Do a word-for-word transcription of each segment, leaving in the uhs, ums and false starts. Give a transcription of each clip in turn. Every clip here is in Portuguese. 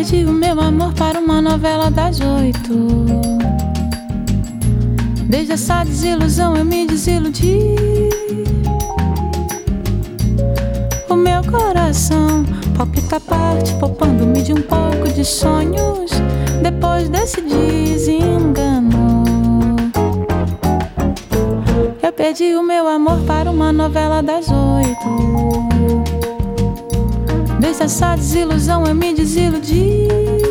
perdi o meu amor para uma novela das oito. Desde essa desilusão eu me desiludi. O meu coração palpita a parte, poupando-me de um pouco de sonhos. Depois desse desengano, eu perdi o meu amor para uma novela das oito. Desde essa desilusão eu me desiludi.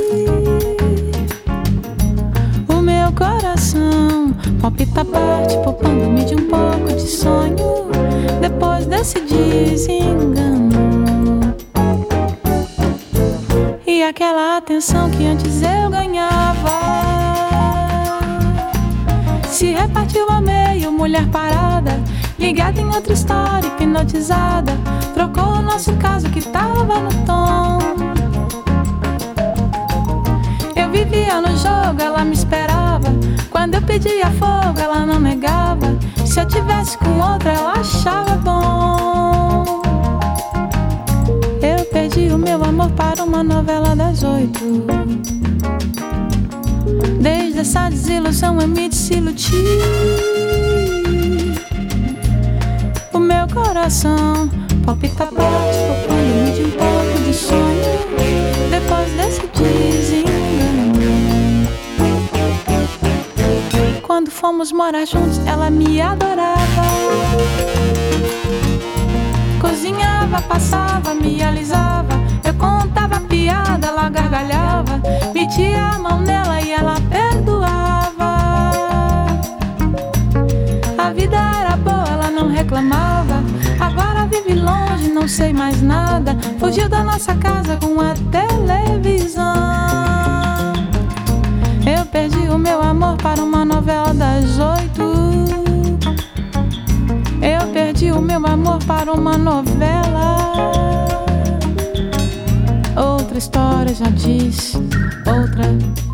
O meu coração palpita a parte, poupando-me de um pouco de sonho. Depois desse desengano, e aquela atenção que antes eu ganhava se repartiu ao meio, mulher parada, ligada em outra história, hipnotizada. Trocou o nosso caso que tava no tom. Eu vivia no jogo, ela me esperava. Quando eu pedia fogo, ela não negava. Se eu tivesse com outra, ela achava bom. Eu perdi o meu amor para uma novela das oito. Desde essa desilusão eu me desiludi. O meu coração palpita forte, poupando-me de um pouco de sonho. Depois desse desengano, quando fomos morar juntos, ela me adorava. Cozinhava, passava, me alisava. Eu contava piada, ela gargalhava. Metia a mão nela e ela perdoava. A vida era boa, ela não reclamava. Agora vive longe, não sei mais nada. Fugiu da nossa casa com a televisão. Eu perdi o meu amor para uma novela das oito. Eu perdi o meu amor para uma novela. Outra história já disse, outra